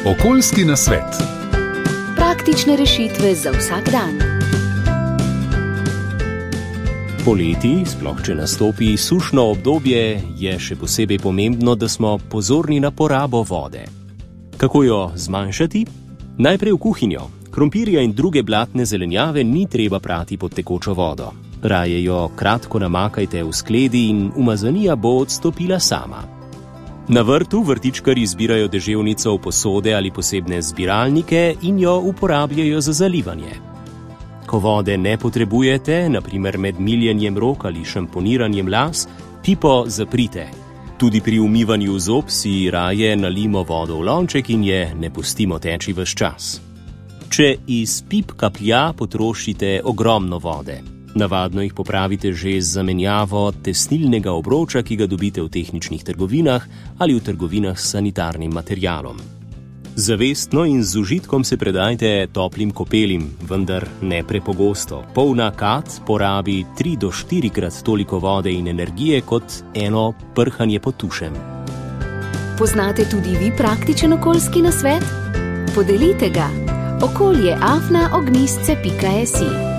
Okoljski nasvet. Praktične rešitve za vsak dan. Poleti, sploh če nastopi sušno obdobje, je še posebej pomembno, da smo pozorni na porabo vode. Kako jo zmanjšati? Najprej v kuhinjo. Krompirja in druge blatne zelenjave ni treba prati pod tekočo vodo. Raje jo kratko namakajte v skledi in umazanija bo odstopila sama. Na vrtu vrtičkarji zbirajo deževnico v posode ali posebne zbiralnike in jo uporabljajo za zalivanje. Ko vode ne potrebujete, naprimer med miljenjem rok ali šamponiranjem las, pipo zaprite. Tudi pri umivanju zob si raje nalimo vodo v lonček in je ne pustimo teči ves čas. Če iz pip kaplja, potrošite ogromno vode. Navadno jih popravite že z zamenjavo tesnilnega obroča, ki ga dobite v tehničnih trgovinah ali v trgovinah s sanitarnim materialom. Zavestno in z užitkom se predajte toplim kopelim, vendar ne prepogosto. Polna kad porabi 3 do 4 krat toliko vode in energije kot eno prhanje pod tušem. Poznate tudi vi praktičen okoljski nasvet? Podelite ga. okolje@ognistce.si